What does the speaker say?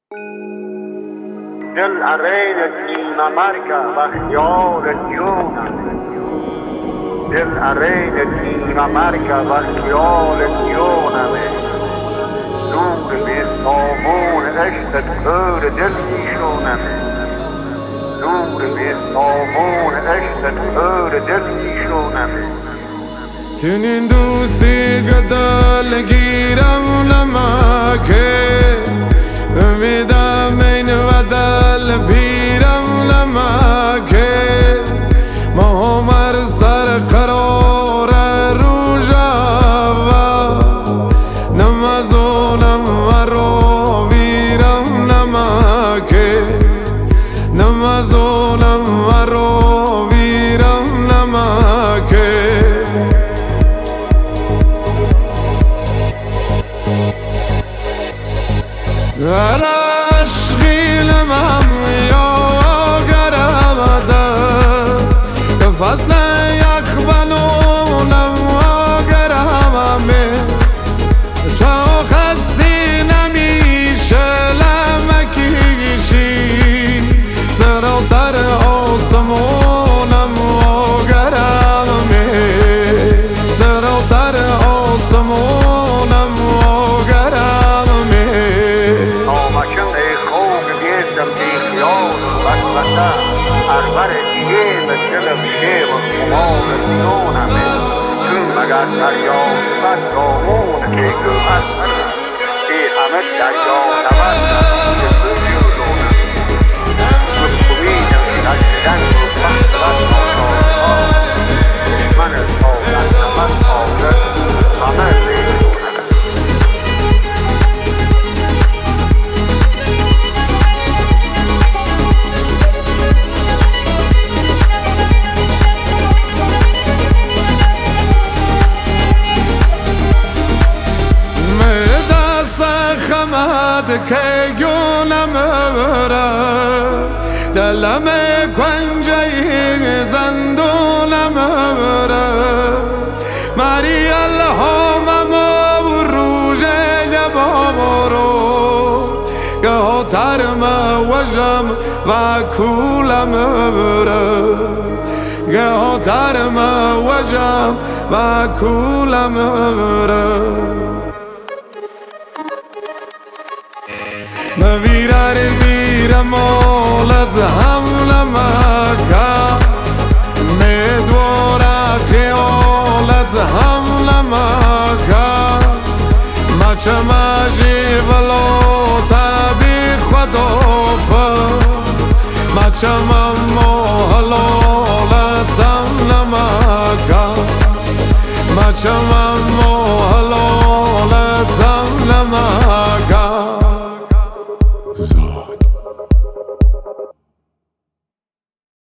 دل عرین نیمه مرگه و خیال جونم، دل عرین نیمه مرگه و خیال جونم، نور به سامون عشق تور دل میشونم، نور به سامون عشق تور دل میشونم. چنین دوستی گدل گیرم نمکه، امیدم این و دل پیرم نمکه، مهمر سر قرار روژاوا، نمازونم مرو ویرم نمکه، نمازونم مرو ویرم نمکه. عشقی لمم یا گرمده فصل یخ بنونم گرمه، تو خستی نمیشه لمکیشی، سراسر آسمونم گرمه، سراسر آسمونم گرمه. اربر دیگه مثل شیر و خمار جونمه، چون مگر دریا بد دامون که گوهر سرم، ای همه دریا نبردم که بجونم، مکمینم شدن و بخت و ناسازها، دشمن سازن نمت آورد همه بیشونم. که گونم بره دلم کنجه زندونم بره، ماری الهامم و روژ یبامرو، گه ترم وجم و کولم بره، گه ترم وجم و کولم بره. نویرار ویر مولد هم نمکه، میدوارا خیالت هم نمکه، مچه مجی ولو تبی خدافه، مچه ممو حلالت هم نمکه، مچه ممو حلالت هم نمکه.